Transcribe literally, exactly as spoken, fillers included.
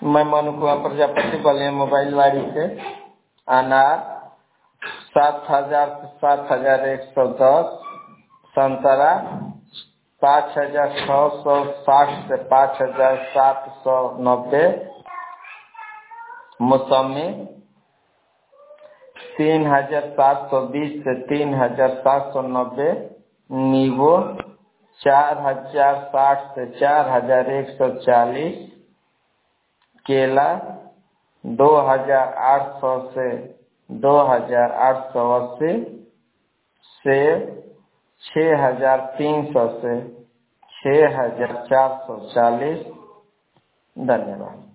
मैं मनु कुमार प्रजापति बलिया मोबाइल वाड़ी से। अनार सात हजार से सात हजार एक सौ दस, संतरा पाँच हजार छः सौ साठ से पाँच हजार सात सौ नब्बे, मौसमी तीन हजार सात सौ बीस से तीन हजार सात सौ नब्बे, नींबू चार हजार साठ से चार हजार एक सौ चालीस, केला दो हजार आठ सौ से दो हजार आठ सौ अस्सी, सेब छः हजार तीन सौ से छः हजार चार सौ चालीस। धन्यवाद।